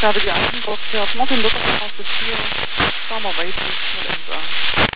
Ausgabe die Altenbox. Ja, Martin Luther, Straße 4, Farmer Weidlich, mit 1a.